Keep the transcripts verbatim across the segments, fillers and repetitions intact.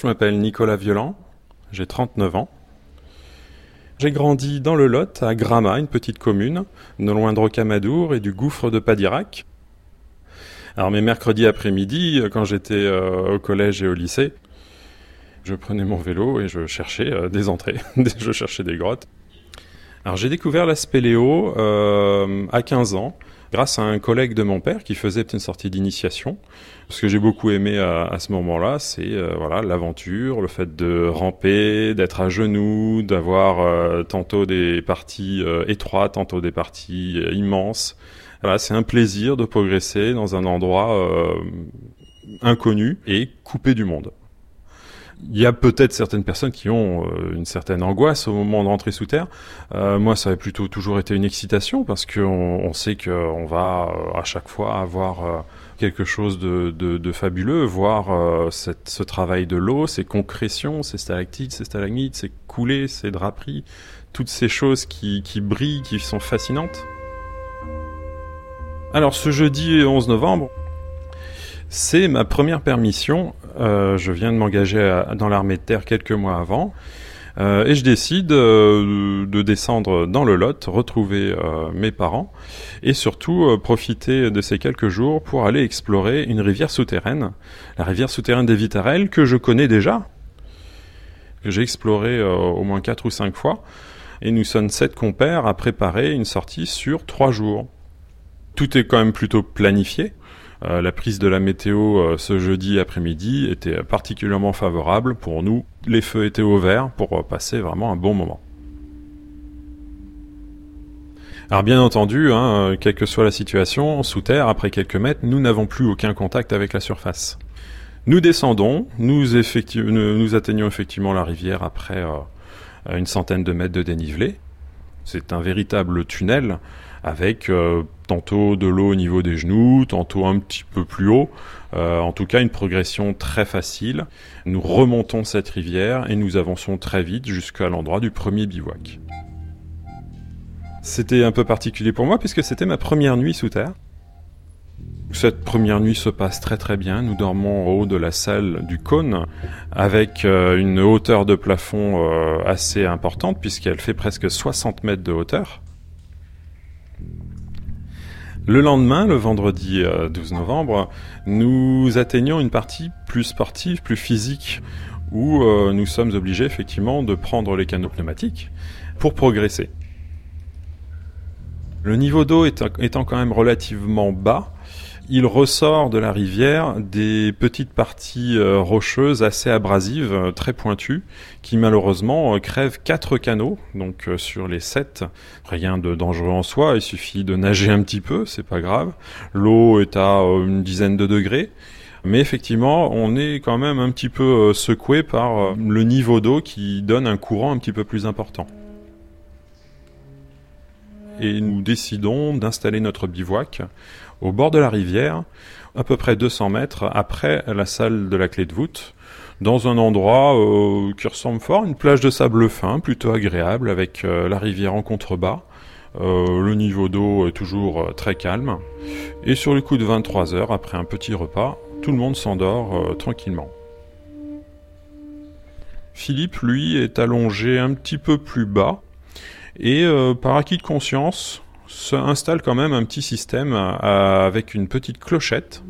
Je m'appelle Nicolas Violent, j'ai trente-neuf ans. J'ai grandi dans le Lot, à Grama, une petite commune, non loin de Rocamadour et du gouffre de Padirac. Alors mes mercredis après-midi, quand j'étais euh, au collège et au lycée, je prenais mon vélo et je cherchais euh, des entrées, je cherchais des grottes. Alors j'ai découvert la spéléo euh, à quinze ans, grâce à un collègue de mon père qui faisait une sortie d'initiation. Ce que j'ai beaucoup aimé à, à ce moment-là, c'est euh, voilà l'aventure, le fait de ramper, d'être à genoux, d'avoir euh, tantôt des parties euh, étroites, tantôt des parties euh, immenses. Voilà, c'est un plaisir de progresser dans un endroit euh, inconnu et coupé du monde. Il y a peut-être certaines personnes qui ont euh, une certaine angoisse au moment de rentrer sous terre. Euh, moi, ça a plutôt toujours été une excitation parce qu'on on sait qu'on va euh, à chaque fois avoir euh, quelque chose de, de, de fabuleux, voir euh, cette, ce travail de l'eau, ces concrétions, ces stalactites, ces stalagmites, ces coulées, ces draperies, toutes ces choses qui, qui brillent, qui sont fascinantes. Alors, ce jeudi onze novembre, c'est ma première permission. Euh, je viens de m'engager à, dans l'armée de terre quelques mois avant. Euh, et je décide euh, de descendre dans le Lot, retrouver euh, mes parents et surtout euh, profiter de ces quelques jours pour aller explorer une rivière souterraine, la rivière souterraine des Vitarelles, que je connais déjà, que j'ai explorée euh, au moins quatre ou cinq fois. Et nous sommes sept compères à préparer une sortie sur trois jours. Tout est quand même plutôt planifié. Euh, la prise de la météo euh, ce jeudi après-midi était particulièrement favorable pour nous. Les feux étaient au vert pour euh, passer vraiment un bon moment. Alors bien entendu, hein, euh, quelle que soit la situation, sous terre, après quelques mètres, nous n'avons plus aucun contact avec la surface. Nous descendons, nous, effectu- nous, nous atteignons effectivement la rivière après euh, une centaine de mètres de dénivelé. C'est un véritable tunnel avec euh, tantôt de l'eau au niveau des genoux, tantôt un petit peu plus haut. Euh, en tout cas, une progression très facile. Nous remontons cette rivière et nous avançons très vite jusqu'à l'endroit du premier bivouac. C'était un peu particulier pour moi puisque c'était ma première nuit sous terre. Cette première nuit se passe très très bien. Nous dormons en haut de la salle du cône avec euh, une hauteur de plafond euh, assez importante puisqu'elle fait presque soixante mètres de hauteur. Le lendemain, le vendredi euh, douze novembre, nous atteignons une partie plus sportive, plus physique, où euh, nous sommes obligés effectivement de prendre les canaux pneumatiques pour progresser. Le niveau d'eau étant, étant quand même relativement bas, il ressort de la rivière des petites parties euh, rocheuses assez abrasives, euh, très pointues, qui malheureusement euh, crèvent quatre canaux, donc euh, sur les sept. Rien de dangereux en soi, il suffit de nager un petit peu, c'est pas grave. L'eau est à euh, une dizaine de degrés, mais effectivement, on est quand même un petit peu euh, secoué par euh, le niveau d'eau qui donne un courant un petit peu plus important. Et nous décidons d'installer notre bivouac au bord de la rivière, à peu près deux cents mètres après la salle de la clé de voûte, dans un endroit euh, qui ressemble fort à une plage de sable fin, plutôt agréable, avec euh, la rivière en contrebas. Euh, le niveau d'eau est toujours euh, très calme. Et sur le coup de vingt-trois heures, après un petit repas, tout le monde s'endort euh, tranquillement. Philippe, lui, est allongé un petit peu plus bas, et euh, par acquis de conscience, se installe quand même un petit système euh, avec une petite clochette.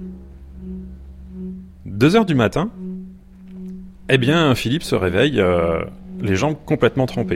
Deux heures du matin, eh bien, Philippe se réveille, euh, les jambes complètement trempées.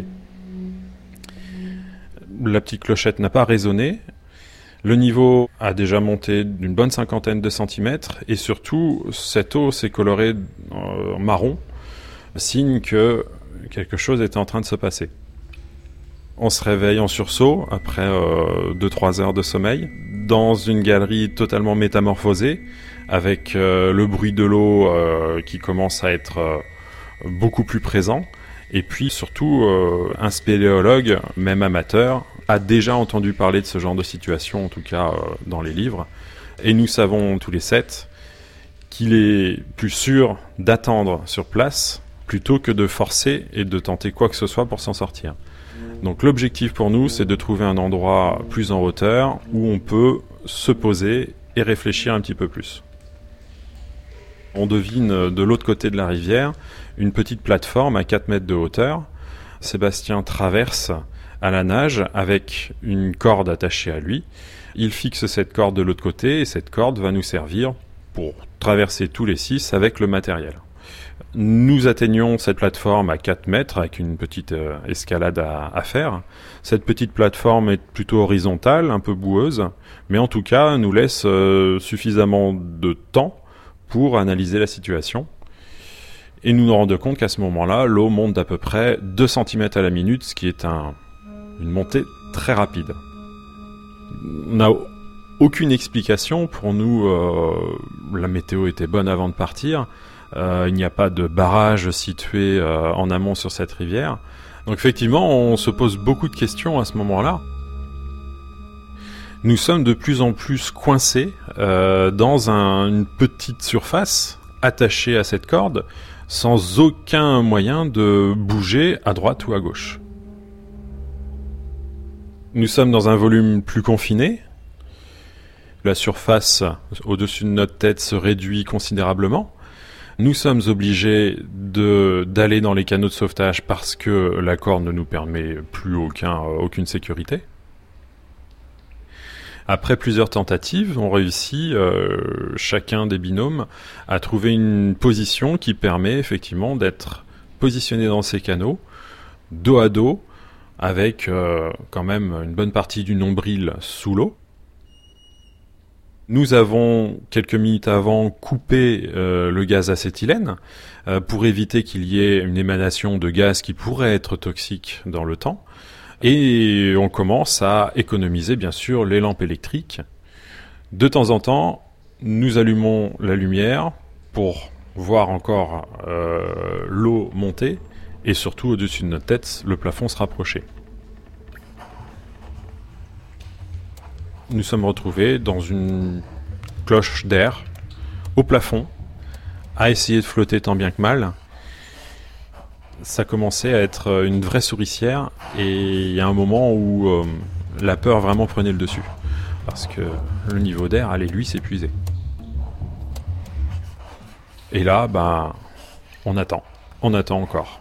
La petite clochette n'a pas résonné. Le niveau a déjà monté d'une bonne cinquantaine de centimètres et surtout, cette eau s'est colorée en marron, signe que quelque chose était en train de se passer. On se réveille en sursaut, après euh, deux trois heures de sommeil, dans une galerie totalement métamorphosée, avec euh, le bruit de l'eau euh, qui commence à être euh, beaucoup plus présent, et puis surtout, euh, un spéléologue, même amateur, a déjà entendu parler de ce genre de situation, en tout cas euh, dans les livres, et nous savons tous les sept qu'il est plus sûr d'attendre sur place, plutôt que de forcer et de tenter quoi que ce soit pour s'en sortir. Donc l'objectif pour nous, c'est de trouver un endroit plus en hauteur où on peut se poser et réfléchir un petit peu plus. On devine de l'autre côté de la rivière une petite plateforme à quatre mètres de hauteur. Sébastien traverse à la nage avec une corde attachée à lui. Il fixe cette corde de l'autre côté et cette corde va nous servir pour traverser tous les six avec le matériel. Nous atteignons cette plateforme à quatre mètres avec une petite euh, escalade à, à faire. Cette petite plateforme est plutôt horizontale, un peu boueuse, mais en tout cas nous laisse euh, suffisamment de temps pour analyser la situation. Et nous nous rendons compte qu'à ce moment-là, l'eau monte d'à peu près deux centimètres à la minute, ce qui est un, une montée très rapide. On n'a aucune explication. Pour nous, euh, la météo était bonne avant de partir. Euh, il n'y a pas de barrage situé euh, en amont sur cette rivière. Donc effectivement, on se pose beaucoup de questions à ce moment-là. Nous sommes de plus en plus coincés euh, dans un, une petite surface attachée à cette corde, sans aucun moyen de bouger à droite ou à gauche. Nous sommes dans un volume plus confiné. La surface au-dessus de notre tête se réduit considérablement. Nous sommes obligés de, d'aller dans les canaux de sauvetage parce que la corde ne nous permet plus aucun, aucune sécurité. Après plusieurs tentatives, on réussit, euh, chacun des binômes, à trouver une position qui permet effectivement d'être positionné dans ces canaux, dos à dos, avec euh, quand même une bonne partie du nombril sous l'eau. Nous avons, quelques minutes avant, coupé euh, le gaz acétylène euh, pour éviter qu'il y ait une émanation de gaz qui pourrait être toxique dans le temps. Et on commence à économiser, bien sûr, les lampes électriques. De temps en temps, nous allumons la lumière pour voir encore euh, l'eau monter et surtout, au-dessus de notre tête, le plafond se rapprocher. Nous sommes retrouvés dans une cloche d'air au plafond, à essayer de flotter tant bien que mal. Ça commençait à être une vraie souricière et il y a un moment où euh, la peur vraiment prenait le dessus parce que le niveau d'air allait lui s'épuiser. Et là, ben, on attend, on attend encore.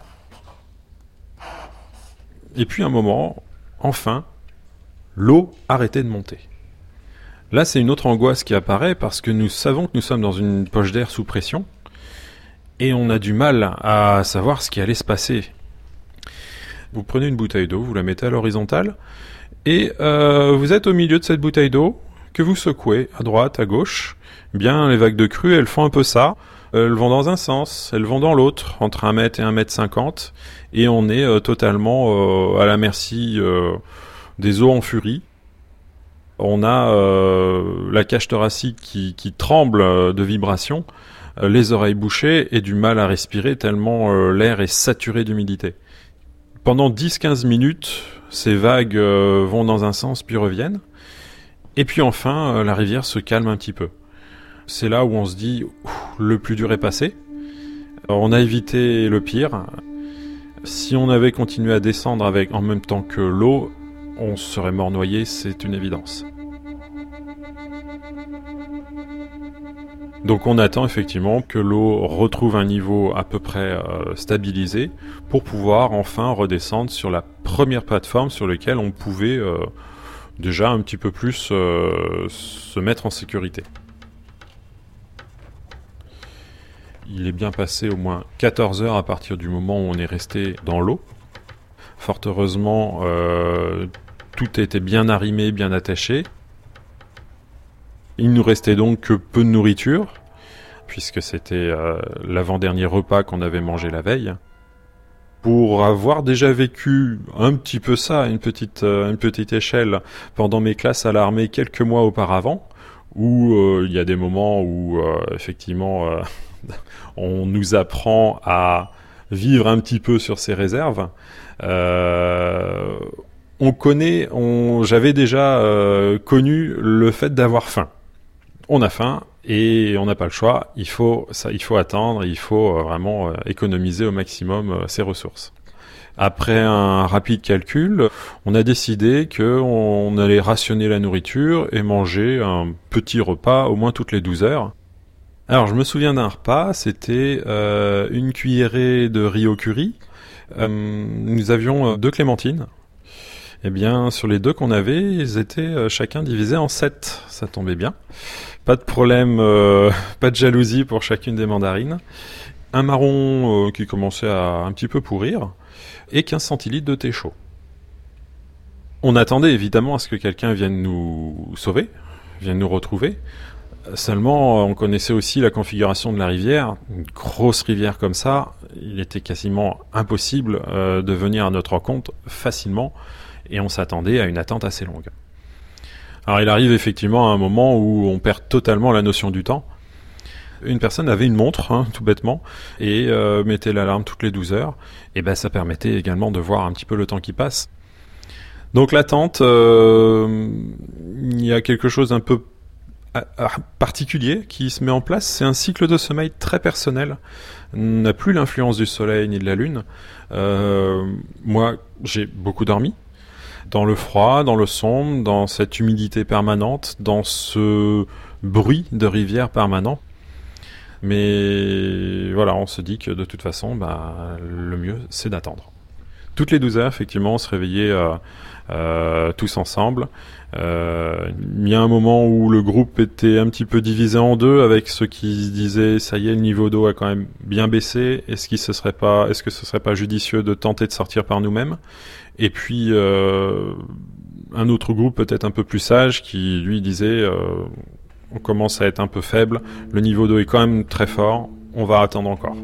Et puis un moment, enfin, l'eau arrêtait de monter. Là, c'est une autre angoisse qui apparaît parce que nous savons que nous sommes dans une poche d'air sous pression et on a du mal à savoir ce qui allait se passer. Vous prenez une bouteille d'eau, vous la mettez à l'horizontale et euh, vous êtes au milieu de cette bouteille d'eau que vous secouez à droite, à gauche. Eh bien, les vagues de crue, elles font un peu ça. Elles vont dans un sens, elles vont dans l'autre, entre un mètre et un mètre cinquante, et on est euh, totalement euh, à la merci euh, des eaux en furie. On a euh, la cage thoracique qui, qui tremble de vibrations, euh, les oreilles bouchées et du mal à respirer tellement euh, l'air est saturé d'humidité. Pendant dix à quinze minutes, ces vagues euh, vont dans un sens puis reviennent. Et puis enfin, euh, la rivière se calme un petit peu. C'est là où on se dit « le plus dur est passé ». On a évité le pire. Si on avait continué à descendre avec en même temps que l'eau, on serait mort noyé, c'est une évidence. Donc on attend effectivement que l'eau retrouve un niveau à peu près euh, stabilisé pour pouvoir enfin redescendre sur la première plateforme sur laquelle on pouvait euh, déjà un petit peu plus euh, se mettre en sécurité. Il est bien passé au moins quatorze heures à partir du moment où on est resté dans l'eau. Fort heureusement, euh, tout était bien arrimé, bien attaché. Il nous restait donc que peu de nourriture, puisque c'était euh, l'avant-dernier repas qu'on avait mangé la veille. Pour avoir déjà vécu un petit peu ça, à une petite, euh, une petite échelle, pendant mes classes à l'armée quelques mois auparavant, où euh, il y a des moments où, euh, effectivement, euh, on nous apprend à vivre un petit peu sur ses réserves. Euh, on connaît, on, j'avais déjà euh, connu le fait d'avoir faim. On a faim et on n'a pas le choix. Il faut, ça, il faut attendre. Il faut euh, vraiment euh, économiser au maximum euh, ses ressources. Après un rapide calcul, on a décidé qu'on allait rationner la nourriture et manger un petit repas au moins toutes les douze heures. Alors, je me souviens d'un repas, c'était euh, une cuillerée de riz au curry. Euh, nous avions euh, deux clémentines. Eh bien, sur les deux qu'on avait, ils étaient euh, chacun divisés en sept. Ça tombait bien. Pas de problème, euh, pas de jalousie pour chacune des mandarines. Un marron euh, qui commençait à un petit peu pourrir. Et quinze centilitres de thé chaud. On attendait évidemment à ce que quelqu'un vienne nous sauver, vienne nous retrouver. Seulement, on connaissait aussi la configuration de la rivière. Une grosse rivière comme ça, il était quasiment impossible euh, de venir à notre rencontre facilement. Et on s'attendait à une attente assez longue. Alors il arrive effectivement à un moment où on perd totalement la notion du temps. Une personne avait une montre, hein, tout bêtement, et euh, mettait l'alarme toutes les douze heures. Et ben ça permettait également de voir un petit peu le temps qui passe. Donc l'attente, euh, il y a quelque chose d'un peu particulier qui se met en place. C'est un cycle de sommeil très personnel. On n'a plus l'influence du soleil ni de la lune. Euh, moi, j'ai beaucoup dormi. Dans le froid, dans le sombre, dans cette humidité permanente, dans ce bruit de rivière permanent. Mais voilà, on se dit que de toute façon, bah, le mieux, c'est d'attendre. Toutes les douze heures, effectivement, on se réveillait euh, euh, tous ensemble. Euh, il y a un moment où le groupe était un petit peu divisé en deux, avec ceux qui disaient ça y est, le niveau d'eau a quand même bien baissé. Est-ce qu'il se serait pas, est-ce que ce serait pas judicieux de tenter de sortir par nous-mêmes? Et puis euh, un autre groupe peut-être un peu plus sage qui lui disait euh, on commence à être un peu faible, le niveau d'eau est quand même très fort, on va attendre encore.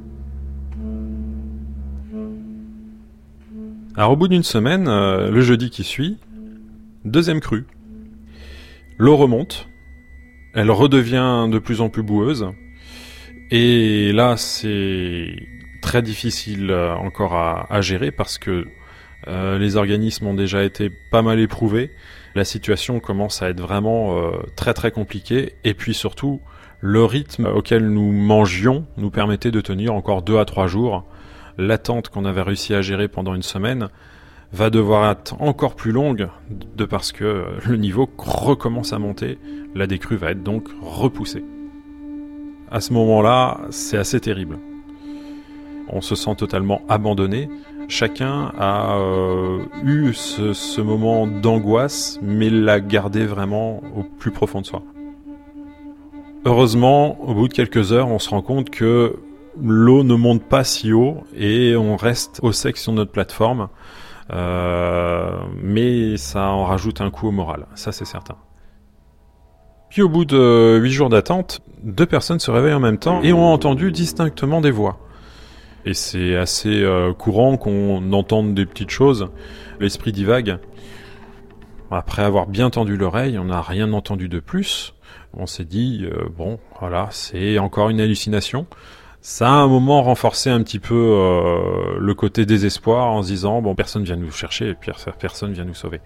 Alors au bout d'une semaine, euh, le jeudi qui suit, deuxième crue. L'eau remonte, elle redevient de plus en plus boueuse, et là c'est très difficile euh, encore à, à gérer parce que euh, les organismes ont déjà été pas mal éprouvés, la situation commence à être vraiment euh, très très compliquée, et puis surtout le rythme auquel nous mangions nous permettait de tenir encore deux à trois jours. L'attente qu'on avait réussi à gérer pendant une semaine va devoir être encore plus longue de parce que le niveau recommence à monter. La décrue va être donc repoussée. À ce moment-là, c'est assez terrible. On se sent totalement abandonné. Chacun a euh, eu ce, ce moment d'angoisse, mais l'a gardé vraiment au plus profond de soi. Heureusement, au bout de quelques heures, on se rend compte que l'eau ne monte pas si haut et on reste au sec sur notre plateforme. Euh, mais ça en rajoute un coup au moral, ça c'est certain. Puis au bout de huit jours d'attente, deux personnes se réveillent en même temps et ont entendu distinctement des voix. Et c'est assez euh, courant qu'on entende des petites choses, l'esprit divague. Après avoir bien tendu l'oreille, on n'a rien entendu de plus. On s'est dit, euh, bon, voilà, c'est encore une hallucination. Ça a à un moment renforcé un petit peu euh, le côté désespoir en se disant, bon, personne vient nous chercher et puis personne vient nous sauver.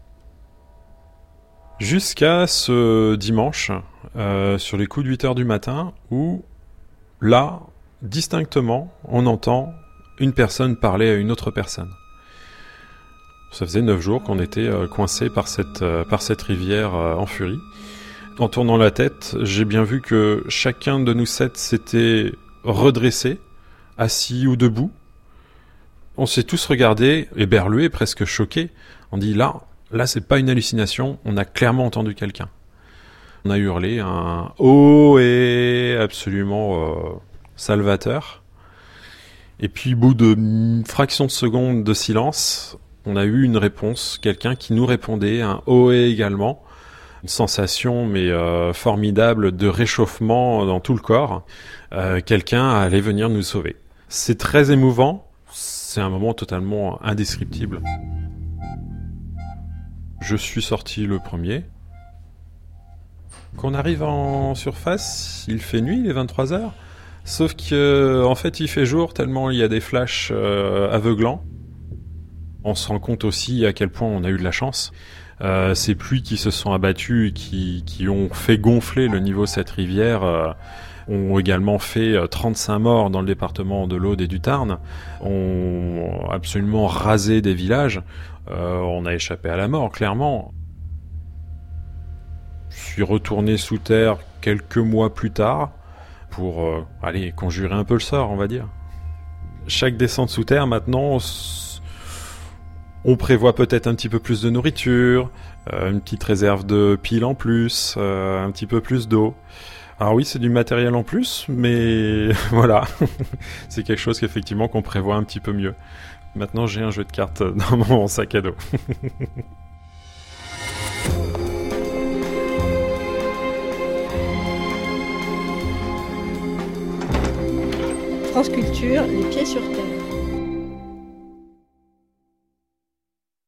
Jusqu'à ce dimanche, euh, sur les coups de huit heures du matin, où, là, distinctement, on entend une personne parler à une autre personne. Ça faisait neuf jours qu'on était euh, coincés par cette, euh, par cette rivière euh, en furie. En tournant la tête, j'ai bien vu que chacun de nous sept s'était redressé, assis ou debout. On s'est tous regardés, éberlués, presque choqués. On dit là, là c'est pas une hallucination, on a clairement entendu quelqu'un. On a hurlé un « oh » et absolument euh, salvateur. Et puis au bout de fraction de seconde de silence, on a eu une réponse, quelqu'un qui nous répondait, un « oh » également. Une sensation mais euh, formidable de réchauffement dans tout le corps. Euh, quelqu'un allait venir nous sauver. C'est très émouvant, c'est un moment totalement indescriptible. Je suis sorti le premier. Quand on arrive en surface, il fait nuit, il est vingt-trois heures. Sauf que, en fait, il fait jour tellement il y a des flashs euh, aveuglants. On se rend compte aussi à quel point on a eu de la chance. Euh, ces pluies qui se sont abattues et qui, qui ont fait gonfler le niveau de cette rivière euh, ont également fait euh, trente-cinq morts dans le département de l'Aude et du Tarn, ont absolument rasé des villages. Euh, on a échappé à la mort, clairement. Je suis retourné sous terre quelques mois plus tard. pour, euh, aller conjurer un peu le sort, on va dire. Chaque descente sous terre, maintenant, on prévoit peut-être un petit peu plus de nourriture, euh, une petite réserve de piles en plus, euh, un petit peu plus d'eau. Alors oui, c'est du matériel en plus, mais voilà, c'est quelque chose qu'effectivement qu'on prévoit un petit peu mieux. Maintenant, j'ai un jeu de cartes dans mon sac à dos. France Culture, les pieds sur terre.